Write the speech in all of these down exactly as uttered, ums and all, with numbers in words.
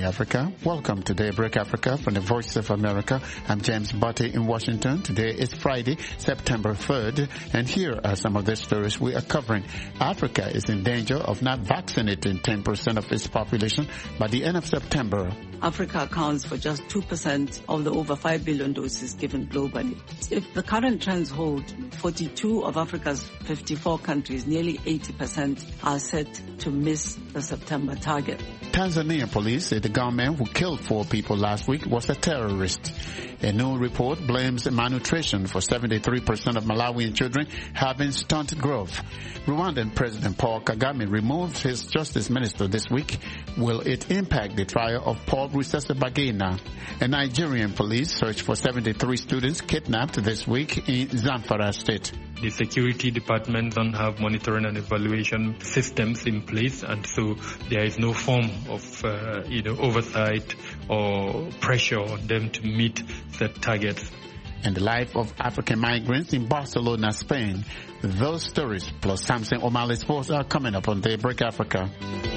Africa. Welcome to Daybreak Africa from the Voice of America. I'm James Butte in Washington. Today is Friday, September third, and here are some of the stories we are covering. Africa is in danger of not vaccinating ten percent of its population by the end of September. Africa accounts for just two percent of the over five billion doses given globally. If the current trends hold, forty-two of Africa's fifty-four countries, nearly eighty percent, are set to miss the September target. Tanzania police say the gunman who killed four people last week was a terrorist. A new report blames malnutrition for seventy-three percent of Malawian children having stunted growth. Rwandan President Paul Kagame removed his justice minister this week. Will it impact the trial of Paul Rusesabagina? And Nigerian police search for seventy-three students kidnapped this week in Zamfara State. The security department don't have monitoring and evaluation systems in place, and so there is no form of uh, you know oversight or pressure on them to meet set targets. And the life of African migrants in Barcelona, Spain. Those stories plus Samson O'Malley Sports are coming up on Daybreak Africa.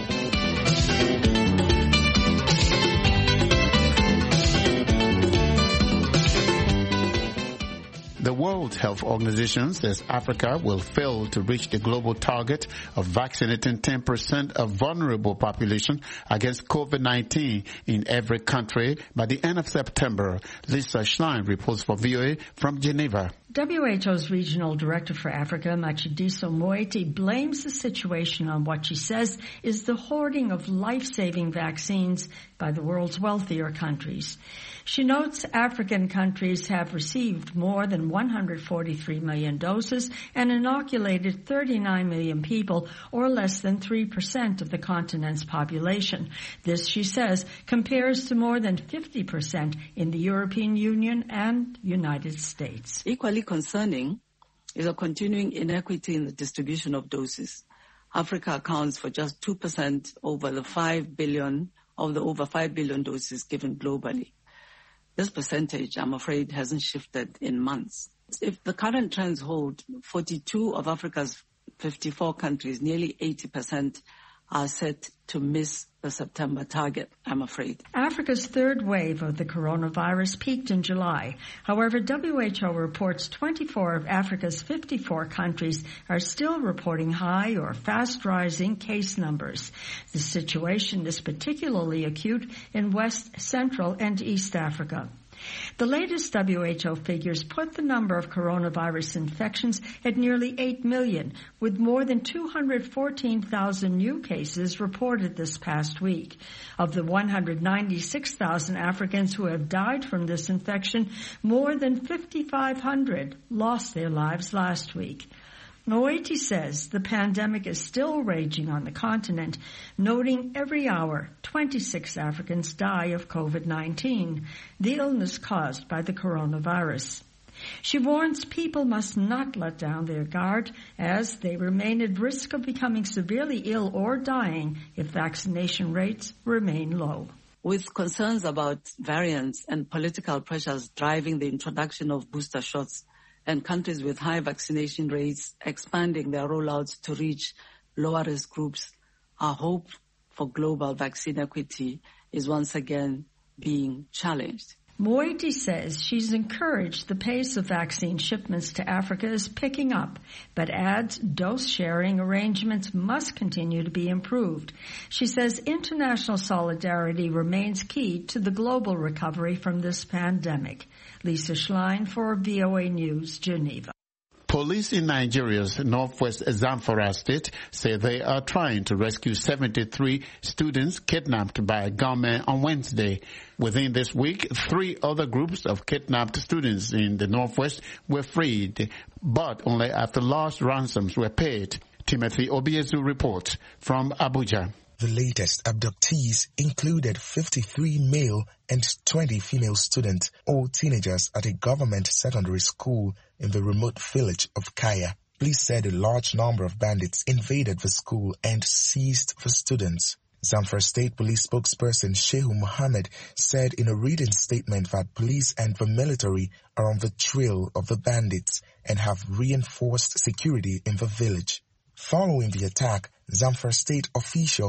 The World Health Organization says Africa will fail to reach the global target of vaccinating ten percent of vulnerable population against COVID nineteen in every country by the end of September. Lisa Schlein reports for V O A from Geneva. W H O's Regional Director for Africa, Matshidiso Moeti, blames the situation on what she says is the hoarding of life-saving vaccines by the world's wealthier countries. She notes African countries have received more than one hundred forty-three million doses and inoculated thirty-nine million people, or less than three percent of the continent's population. This, she says, compares to more than fifty percent in the European Union and United States. Equally concerning is a continuing inequity in the distribution of doses. Africa accounts for just two percent over the five billion of the over five billion doses given globally. This percentage, I'm afraid, hasn't shifted in months. If the current trends hold, forty-two of Africa's fifty-four countries, nearly eighty percent, are set to miss the September target, I'm afraid. Africa's third wave of the coronavirus peaked in July. However, W H O reports twenty-four of Africa's fifty-four countries are still reporting high or fast-rising case numbers. The situation is particularly acute in West, Central, and East Africa. The latest W H O figures put the number of coronavirus infections at nearly eight million, with more than two hundred fourteen thousand new cases reported this past week. Of the one hundred ninety-six thousand Africans who have died from this infection, more than fifty-five hundred lost their lives last week. Moeti says the pandemic is still raging on the continent, noting every hour twenty-six Africans die of COVID nineteen, the illness caused by the coronavirus. She warns people must not let down their guard as they remain at risk of becoming severely ill or dying if vaccination rates remain low. With concerns about variants and political pressures driving the introduction of booster shots, and countries with high vaccination rates expanding their rollouts to reach lower-risk groups, our hope for global vaccine equity is once again being challenged. Moeti says she's encouraged the pace of vaccine shipments to Africa is picking up, but adds dose-sharing arrangements must continue to be improved. She says international solidarity remains key to the global recovery from this pandemic. Lisa Schlein for V O A News, Geneva. Police in Nigeria's northwest Zamfara state say they are trying to rescue seventy-three students kidnapped by a gunman on Wednesday. Within this week, three other groups of kidnapped students in the northwest were freed, but only after large ransoms were paid. Timothy Obiezu reports from Abuja. The latest abductees included fifty-three male and twenty female students, all teenagers at a government secondary school in the remote village of Kaya. Police said a large number of bandits invaded the school and seized the students. Zamfara State Police spokesperson Shehu Mohammed said in a written statement that police and the military are on the trail of the bandits and have reinforced security in the village. Following the attack, Zamfara State officials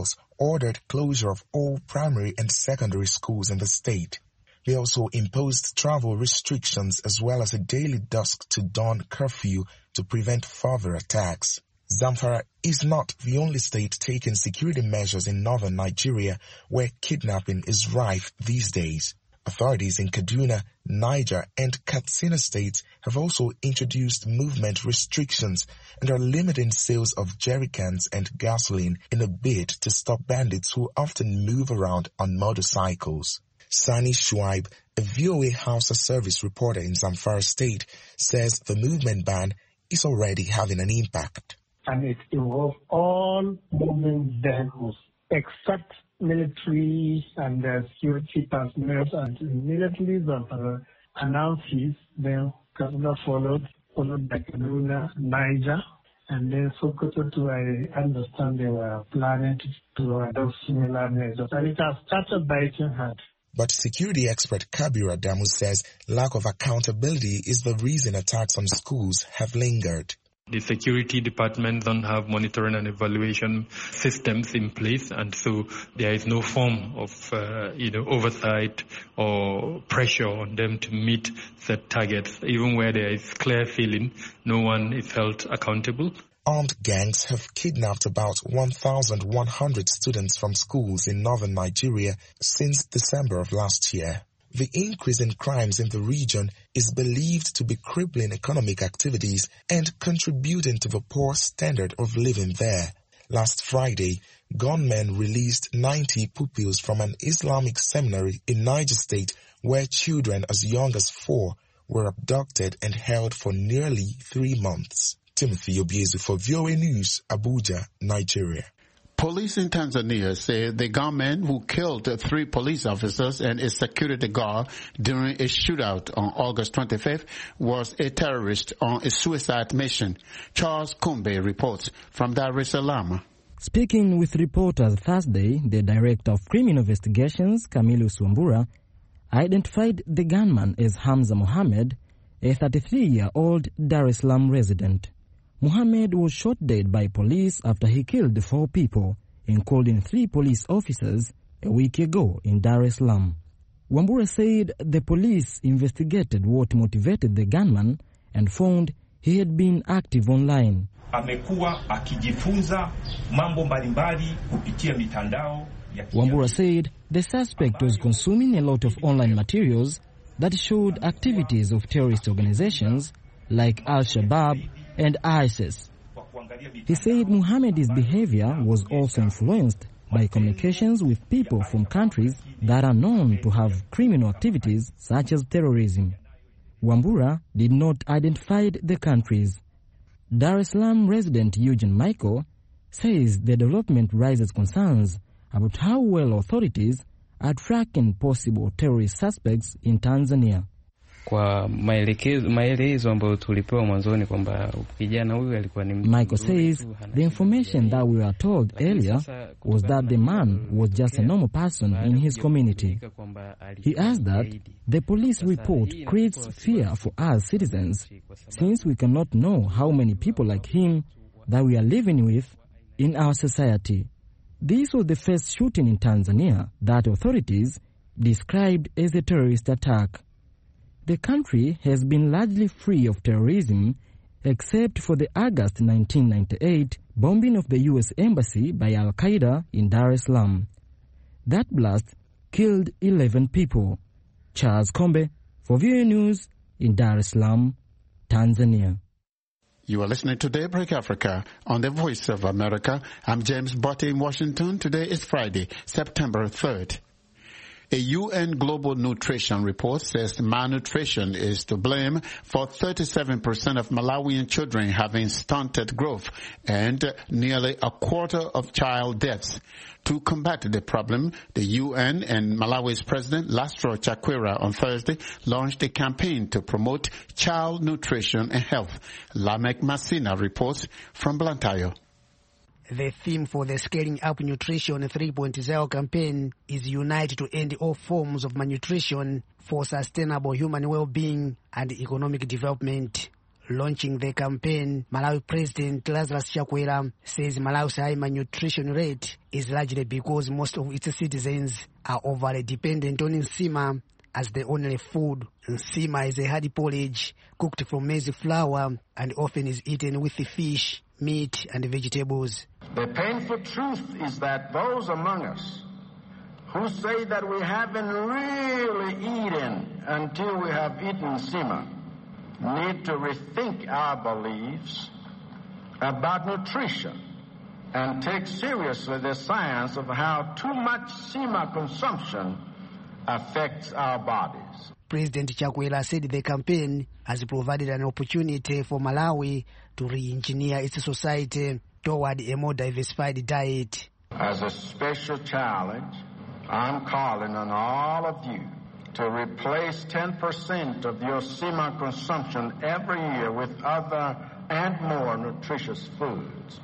ordered closure of all primary and secondary schools in the state. They also imposed travel restrictions as well as a daily dusk to dawn curfew to prevent further attacks. Zamfara is not the only state taking security measures in northern Nigeria where kidnapping is rife these days. Authorities in Kaduna, Niger, and Katsina states have also introduced movement restrictions and are limiting sales of jerrycans and gasoline in a bid to stop bandits who often move around on motorcycles. Sani Shuaib, a V O A Hausa service reporter in Zamfara state, says the movement ban is already having an impact. And it involves all movement vehicles except military and uh, security personnel, and immediately Zamfara announces, then Kaduna followed, followed by Kaduna, Niger, and then Sokoto too. I understand they were planning to adopt similar measures, and it has started biting hard. But security expert Kabir Adamu says lack of accountability is the reason attacks on schools have lingered. The security department don't have monitoring and evaluation systems in place, and so there is no form of, uh, you know, oversight or pressure on them to meet set targets. Even where there is clear feeling, no one is held accountable. Armed gangs have kidnapped about one thousand one hundred students from schools in northern Nigeria since December of last year. The increase in crimes in the region is believed to be crippling economic activities and contributing to the poor standard of living there. Last Friday, gunmen released ninety pupils from an Islamic seminary in Niger State where children as young as four were abducted and held for nearly three months. Timothy Obiezu for V O A News, Abuja, Nigeria. Police in Tanzania say the gunman who killed three police officers and a security guard during a shootout on August twenty-fifth was a terrorist on a suicide mission. Charles Kumbe reports from Dar es Salaam. Speaking with reporters Thursday, the Director of Criminal Investigations, Camillus Wambura, identified the gunman as Hamza Mohammed, a thirty-three-year-old Dar es Salaam resident. Mohammed was shot dead by police after he killed four people, including three police officers, a week ago in Dar es Salaam. Wambura said the police investigated what motivated the gunman and found he had been active online. Amekuwa akijifunza mambo mbalimbali kupitia mitandao. Wambura said the suspect was consuming a lot of online materials that showed activities of terrorist organizations like Al-Shabaab and ISIS. He said Muhammad's behavior was also influenced by communications with people from countries that are known to have criminal activities such as terrorism. Wambura did not identify the countries. Dar es Salaam resident Eugene Michael says the development raises concerns about how well authorities are tracking possible terrorist suspects in Tanzania. Kwa maelekezo maelezo ambayo tulipewa mwanzoni kwamba kijana huyu alikuwa ni Michael says the information that we were told earlier was that the man was just a normal person in his community. He asked that the police report creates fear for us citizens since we cannot know how many people like him that we are living with in our society. This was the first shooting in Tanzania that authorities described as a terrorist attack. The country has been largely free of terrorism except for the August nineteen ninety-eight bombing of the U S Embassy by Al-Qaeda in Dar es Salaam. That blast killed eleven people. Charles Kombe for V O A News in Dar es Salaam, Tanzania. You are listening to Daybreak Africa on the Voice of America. I'm James Botte in Washington. Today is Friday, September third. A U N Global Nutrition Report says malnutrition is to blame for thirty-seven percent of Malawian children having stunted growth and nearly a quarter of child deaths. To combat the problem, the U N and Malawi's President Lastro Chakwera on Thursday launched a campaign to promote child nutrition and health. Lamek Masina reports from Blantyre. The theme for the Scaling Up Nutrition three point oh campaign is Unite to End All Forms of Malnutrition for Sustainable Human Well-Being and Economic Development. Launching the campaign, Malawi President Lazarus Chakwera says Malawi's high malnutrition rate is largely because most of its citizens are overly dependent on nsima as the only food. Nsima is a hearty porridge cooked from maize flour and often is eaten with fish, meat and vegetables. The painful truth is that those among us who say that we haven't really eaten until we have eaten nsima need to rethink our beliefs about nutrition and take seriously the science of how too much nsima consumption affects our bodies. President Chakwera said the campaign has provided an opportunity for Malawi to re-engineer its society toward a more diversified diet. As a special challenge, I'm calling on all of you to replace ten percent of your nsima consumption every year with other and more nutritious foods.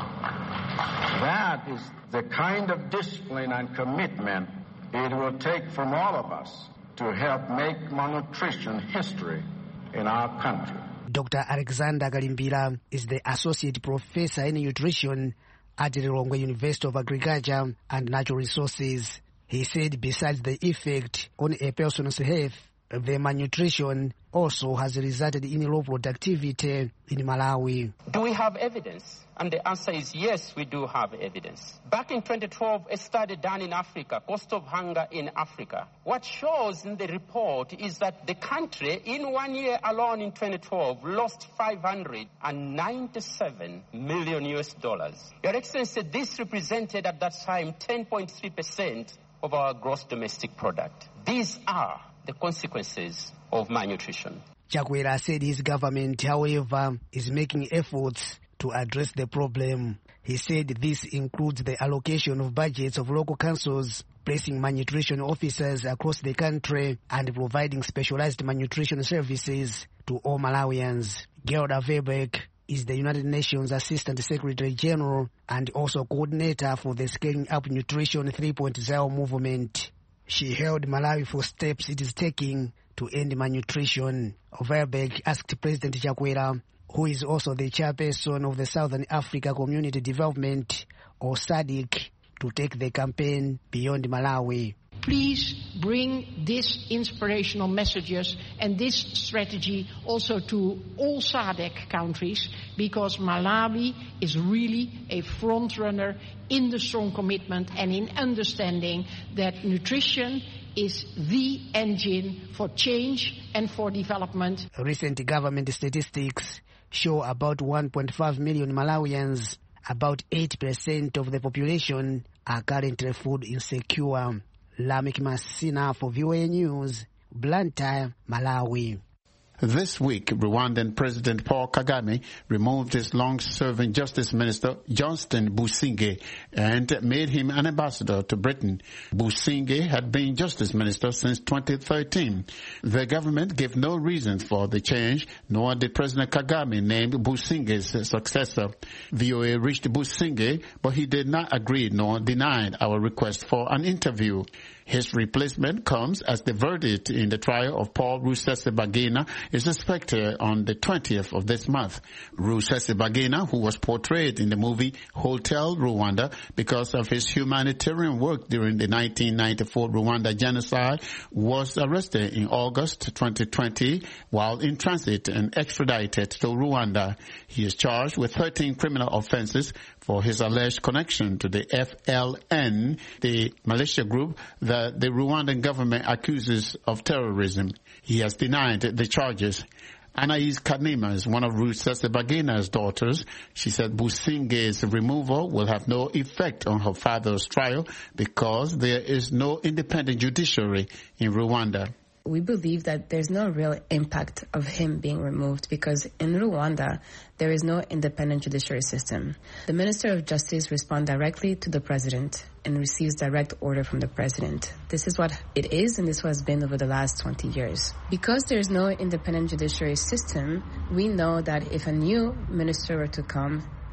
That is the kind of discipline and commitment it will take from all of us to help make malnutrition history in our country. Doctor Alexander Kalimbira is the Associate Professor in Nutrition at the Lilongwe University of Agriculture and Natural Resources. He said besides the effect on a person's health, the malnutrition also has resulted in low productivity in Malawi. Do we have evidence? And the answer is yes, we do have evidence. Back in twenty twelve, a study done in Africa, Cost of Hunger in Africa. What shows in the report is that the country, in one year alone in twenty twelve, lost five hundred ninety-seven million U S dollars. Your Excellency, this represented at that time ten point three percent of our gross domestic product. These are the consequences of malnutrition. Chakwera said his government, however, is making efforts to address the problem. He said this includes the allocation of budgets of local councils, placing malnutrition officers across the country, and providing specialized malnutrition services to all Malawians. Gerda Verbeek is the United Nations Assistant Secretary General and also coordinator for the Scaling Up Nutrition three point oh movement. She hailed Malawi for steps it is taking to end malnutrition. Verbeek asked President Chakwera, who is also the chairperson of the Southern Africa Community Development, or SADC, to take the campaign beyond Malawi. Please bring these inspirational messages and this strategy also to all SADC countries, because Malawi is really a front runner in the strong commitment and in understanding that nutrition is the engine for change and for development. Recent government statistics show about one point five million Malawians, about eight percent of the population, are currently food insecure. Lamik Masina for V O A News, Blantyre, Malawi. This week, Rwandan President Paul Kagame removed his long-serving Justice Minister Johnston Busingye and made him an ambassador to Britain. Busingye had been Justice Minister since twenty thirteen. The government gave no reason for the change, nor did President Kagame name Busingye's successor. V O A reached Busingye, but he did not agree nor denied our request for an interview. His replacement comes as the verdict in the trial of Paul Rusesabagina is expected on the twentieth of this month. Rusesabagina, who was portrayed in the movie Hotel Rwanda because of his humanitarian work during the nineteen ninety-four Rwanda genocide, was arrested in August twenty twenty while in transit and extradited to Rwanda. He is charged with thirteen criminal offenses for his alleged connection to the F L N, the militia group that the Rwandan government accuses of terrorism. He has denied the charges. Anais Kanima is one of Rusesabagina's daughters. She said Busingye's removal will have no effect on her father's trial because there is no independent judiciary in Rwanda. We believe that there's no real impact of him being removed because in Rwanda, there is no independent judiciary system. The Minister of Justice responds directly to the President and receives direct order from the President. This is what it is, and this has been over the last twenty years. Because there is no independent judiciary system, we know that if a new minister were to come,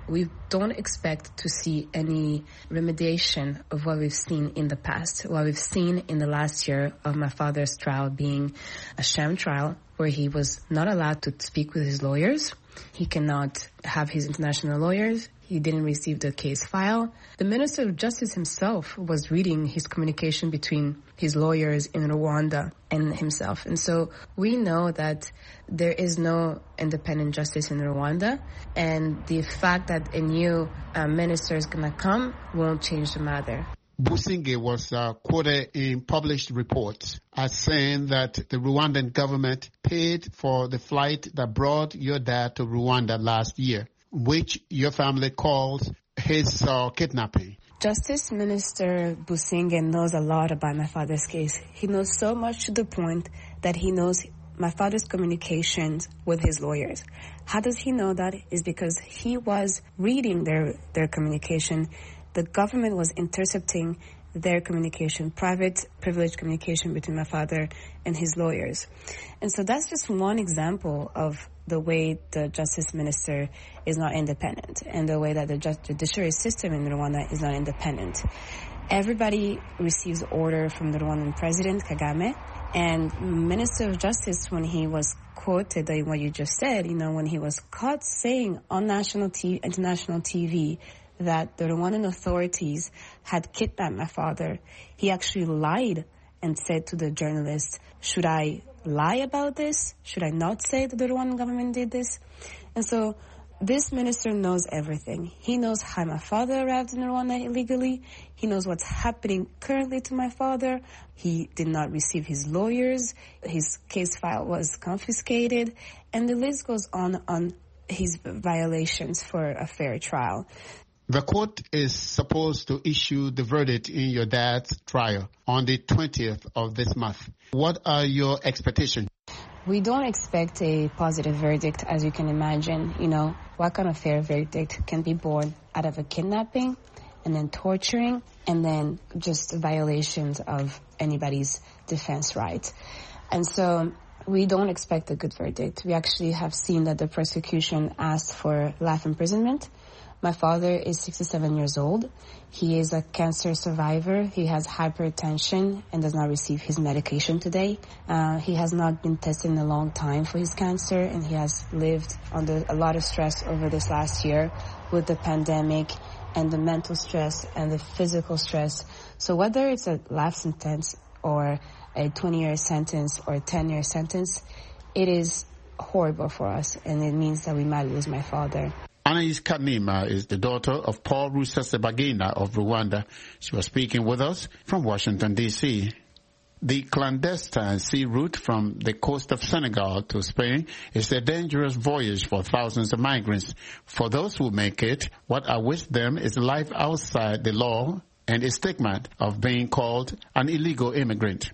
we don't expect to see any remediation of what we've seen in the past, what we've seen in the last year of my father's trial being a sham trial where he was not allowed to speak with his lawyers. He cannot have his international lawyers. He didn't receive the case file. The Minister of Justice himself was reading his communication between his lawyers in Rwanda and himself. And so we know that there is no independent justice in Rwanda, and the fact that a new uh, minister is going to come won't change the matter. Busingye was uh, quoted in published reports as saying that the Rwandan government paid for the flight that brought your dad to Rwanda last year, which your family calls his uh, kidnapping. Justice Minister Busingye knows a lot about my father's case. He knows so much to the point that he knows my father's communications with his lawyers. How does he know that? Is because he was reading their, their communication. The government was intercepting their communication, private, privileged communication between my father and his lawyers. And so that's just one example of the way the justice minister is not independent and the way that the judiciary system in Rwanda is not independent. Everybody receives order from the Rwandan president, Kagame, and Minister of Justice, when he was quoted, like what you just said, you know, when he was caught saying on national T V, international T V, that the Rwandan authorities had kidnapped my father, he actually lied and said to the journalist, should I lie about this? Should I not say that the Rwandan government did this? And so this minister knows everything. He knows how my father arrived in Rwanda illegally. He knows what's happening currently to my father. He did not receive his lawyers. His case file was confiscated. And the list goes on on his violations for a fair trial. The court is supposed to issue the verdict in your dad's trial on the twentieth of this month. What are your expectations? We don't expect a positive verdict, as you can imagine. You know, what kind of fair verdict can be born out of a kidnapping and then torturing and then just violations of anybody's defense rights? And so we don't expect a good verdict. We actually have seen that the prosecution asked for life imprisonment. My father is sixty-seven years old. He is a cancer survivor. He has hypertension and does not receive his medication today. Uh, he has not been tested in a long time for his cancer, and he has lived under a lot of stress over this last year with the pandemic and the mental stress and the physical stress. So whether it's a life sentence or a twenty-year sentence or a ten-year sentence, it is horrible for us, and it means that we might lose my father. Anais Kanima is the daughter of Paul Rusesabagina of Rwanda. She was speaking with us from Washington, D C The clandestine sea route from the coast of Senegal to Spain is a dangerous voyage for thousands of migrants. For those who make it, what awaits them is life outside the law and a stigma of being called an illegal immigrant.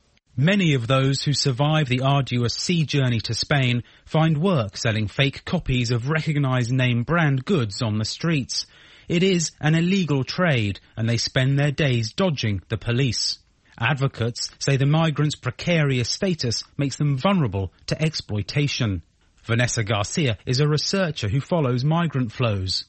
Many of those who survive the arduous sea journey to Spain find work selling fake copies of recognised name brand goods on the streets. It is an illegal trade, and they spend their days dodging the police. Advocates say the migrants' precarious status makes them vulnerable to exploitation. Vanessa Garcia is a researcher who follows migrant flows.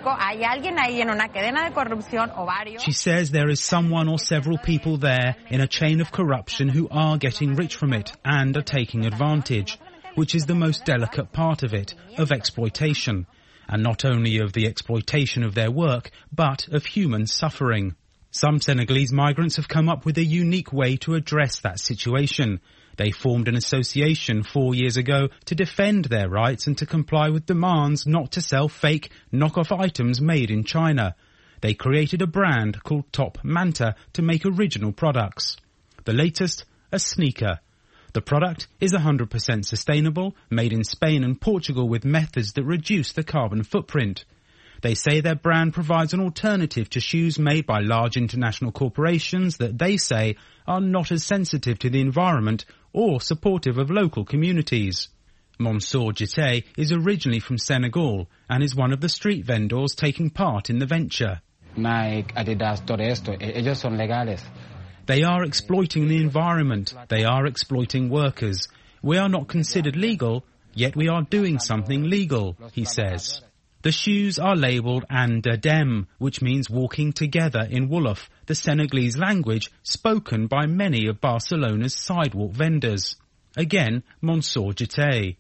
She says there is someone or several people there in a chain of corruption who are getting rich from it and are taking advantage, which is the most delicate part of it, of exploitation. And not only of the exploitation of their work, but of human suffering. Some Senegalese migrants have come up with a unique way to address that situation. They formed an association four years ago to defend their rights and to comply with demands not to sell fake, knock-off items made in China. They created a brand called Top Manta to make original products. The latest, a sneaker. The product is one hundred percent sustainable, made in Spain and Portugal with methods that reduce the carbon footprint. They say their brand provides an alternative to shoes made by large international corporations that they say are not as sensitive to the environment or supportive of local communities. Mansour Jite is originally from Senegal and is one of the street vendors taking part in the venture. Nike, Adidas, todo esto, ellos son legales. They are exploiting the environment. They are exploiting workers. We are not considered legal, yet we are doing something legal, he says. The shoes are labelled Andadem, which means walking together in Wolof, the Senegalese language spoken by many of Barcelona's sidewalk vendors. Again, Mansour Jete.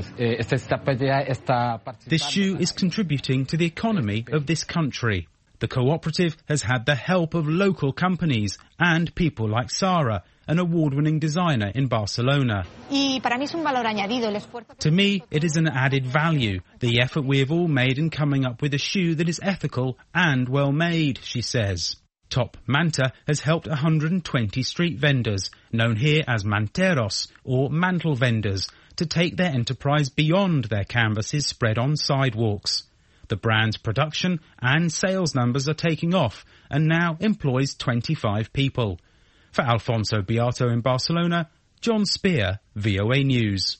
This shoe is contributing to the economy of this country. The cooperative has had the help of local companies and people like Sarah, an award-winning designer in Barcelona. To me, it is an added value, the effort we have all made in coming up with a shoe that is ethical and well-made, she says. Top Manta has helped one hundred twenty street vendors, known here as manteros or mantle vendors, to take their enterprise beyond their canvases spread on sidewalks. The brand's production and sales numbers are taking off and now employs twenty-five people. For Alfonso Beato in Barcelona, John Spear, V O A News.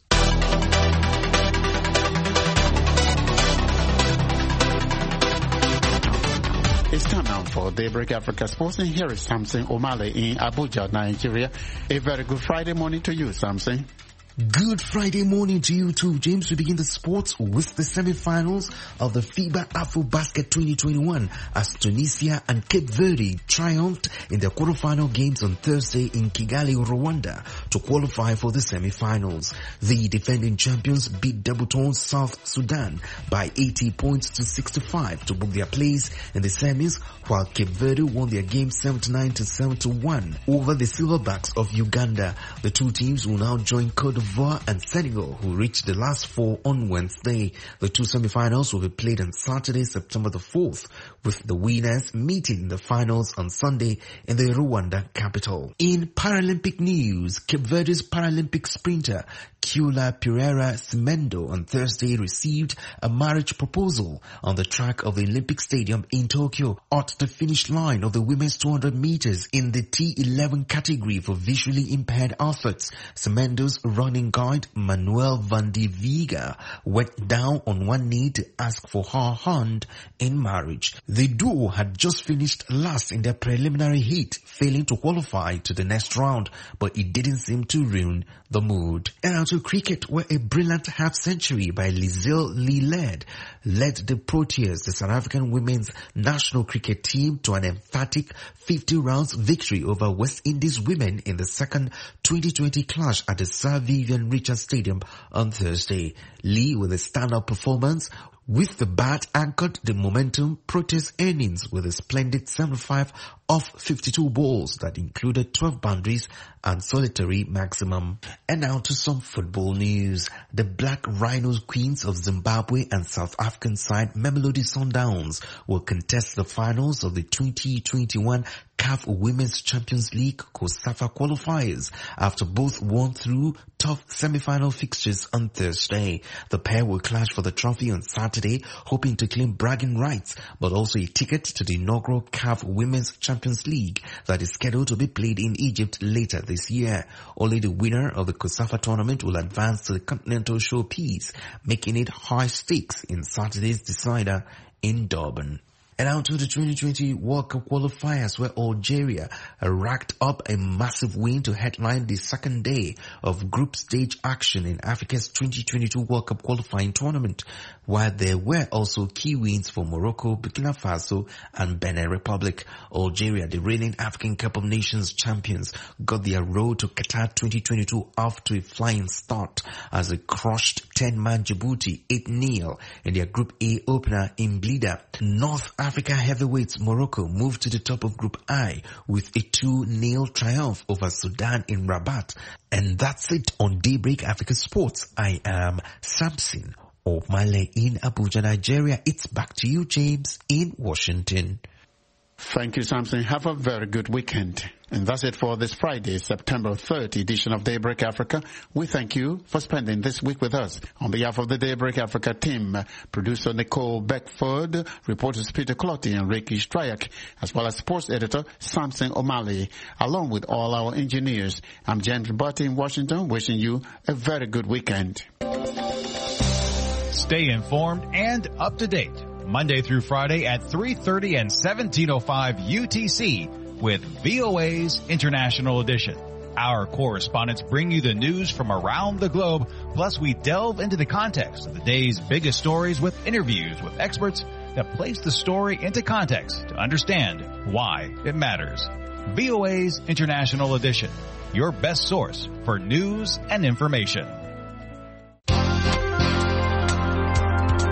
It's time now for Daybreak Africa Sports, and here is Samson Omale in Abuja, Nigeria. A very good Friday morning to you, Samson. Good Friday morning to you too, James. We begin the sports with the semi-finals of the FIBA AfroBasket twenty twenty-one as Tunisia and Cape Verde triumphed in their quarterfinal games on Thursday in Kigali, Rwanda to qualify for the semi-finals. The defending champions beat Debutants South Sudan by eighty points to sixty-five to book their place in the semis, while Cape Verde won their game seventy-nine to seventy-one over the Silverbacks of Uganda. The two teams will now join Cote d'Ivoire and Senegal, who reached the last four on Wednesday. The two semi-finals will be played on Saturday, September the fourth, with the winners meeting in the finals on Sunday in the Rwanda capital. In Paralympic news, Cape Verde's Paralympic sprinter Kula Pereira Simendo on Thursday received a marriage proposal on the track of the Olympic Stadium in Tokyo. At the finish line of the women's two hundred meters in the T eleven category for visually impaired athletes, Simendo's running guide Manuel van de Viga went down on one knee to ask for her hand in marriage. The duo had just finished last in their preliminary heat, failing to qualify to the next round, but it didn't seem to ruin the mood. And now to cricket, where a brilliant half-century by Lizelle Lee led led the Proteas, the South African women's national cricket team, to an emphatic fifty rounds victory over West Indies women in the second twenty twenty clash at the Sir Vivian Richards Stadium on Thursday. Lee, with a stand-up performance, with the bat, anchored the momentum Proteas earnings with a splendid seventy-five off fifty-two balls that included twelve boundaries and solitary maximum. And now to some football news. The Black Rhinos Queens of Zimbabwe and South African side Mamelodi Sundowns will contest the finals of the twenty twenty-one C A F Women's Champions League COSAFA qualifiers after both won through tough semi-final fixtures on Thursday. The pair will clash for the trophy on Saturday, hoping to claim bragging rights, but also a ticket to the inaugural C A F Women's Champions League that is scheduled to be played in Egypt later this year. Only the winner of the COSAFA tournament will advance to the Continental Showpiece, making it high stakes in Saturday's decider in Durban. And out to the twenty twenty World Cup qualifiers, where Algeria racked up a massive win to headline the second day of group stage action in Africa's twenty twenty-two World Cup qualifying tournament, while there were also key wins for Morocco, Burkina Faso and Benin Republic. Algeria, the reigning African Cup of Nations champions, got their road to Qatar twenty twenty-two off to a flying start as they crushed ten-man Djibouti eight nil in their Group A opener in Blida. North Africa heavyweights Morocco moved to the top of Group I with a two nil triumph over Sudan in Rabat. And that's it on Daybreak Africa Sports. I am Samson Omale in Abuja, Nigeria. It's back to you, James, in Washington. Thank you, Samson. Have a very good weekend. And that's it for this Friday, September third edition of Daybreak Africa. We thank you for spending this week with us. On behalf of the Daybreak Africa team, producer Nicole Beckford, reporters Peter Clotty and Ricky Stryak, as well as sports editor Samson Omale, along with all our engineers. I'm James Barty in Washington, wishing you a very good weekend. Stay informed and up to date, Monday through Friday at three thirty and seventeen oh five U T C with V O A's International Edition. Our correspondents bring you the news from around the globe, plus we delve into the context of the day's biggest stories with interviews with experts that place the story into context to understand why it matters. V O A's International Edition, your best source for news and information.